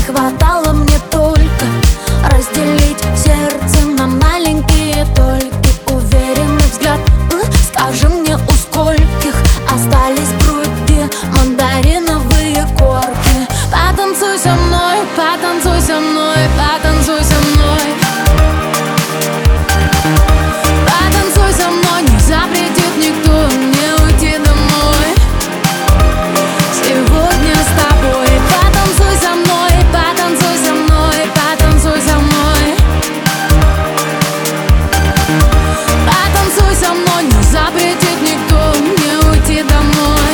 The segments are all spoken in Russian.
хватало мне только разделить сердце на маленькие дольки. Уверенный взгляд, скажи мне, у скольких остались в груди мандариновые корки? Потанцуй со мной, потанцуй со мной, потанцуй со мной. Потанцуй со мной, не запретит никто мне уйти домой. Сегодня с тобой. Потанцуй со мной, потанцуй со мной, потанцуй со мной. Потанцуй со мной, не запретит никто мне уйти домой.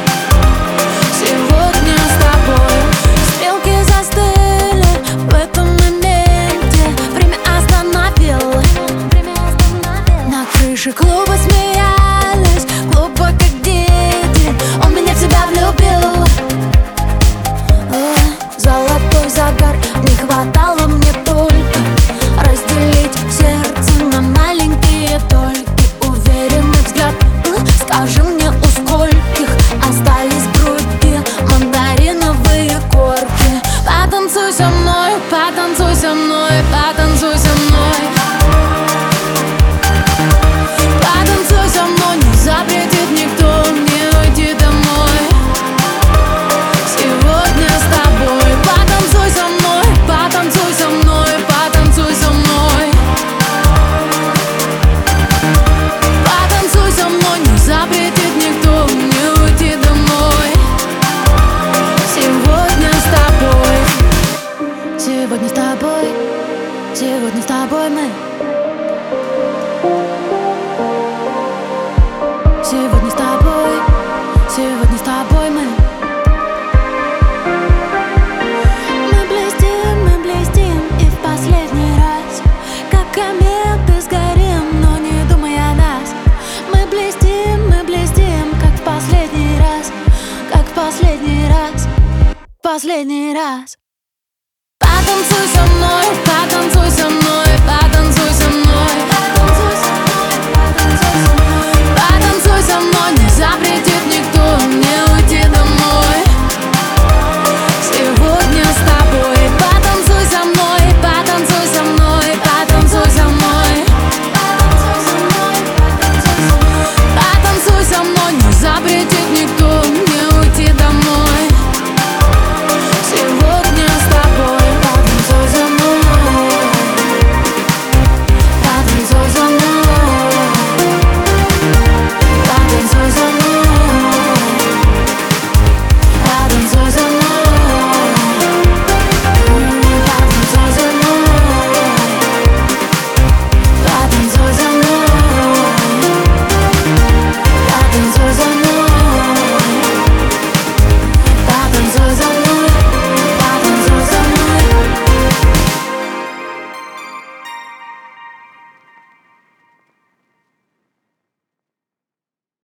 Сегодня с тобой. Стрелки застыли в этом моменте, время остановило. На крыше клуба смеялись, глупо как дети. Он меня в себя влюбил. Золотой загар, не хватало мне только разделить сердце на маленькие дольки. Уверенный взгляд, скажи мне, у скольких остались в груди мандариновые корки? Потанцуй со мной, потанцуй со мной, потанцуй со мной. Потанцуй со мной, не запретит никто мне уйти домой. Сегодня с тобой. Потанцуй со мной, потанцуй со мной, потанцуй со мной. Потанцуй со мной, не запретит никто мне уйти домой. Сегодня с тобой. Сегодня с тобой. Сегодня с тобой мы. Сегодня с тобой. Сегодня с тобой мы. Мы блестим и в последний раз, как кометы сгорим, но не думай о нас. Мы блестим, как в последний раз, как в последний раз, последний раз. Потанцуй со мной, потанцуй со мной, потанцуй.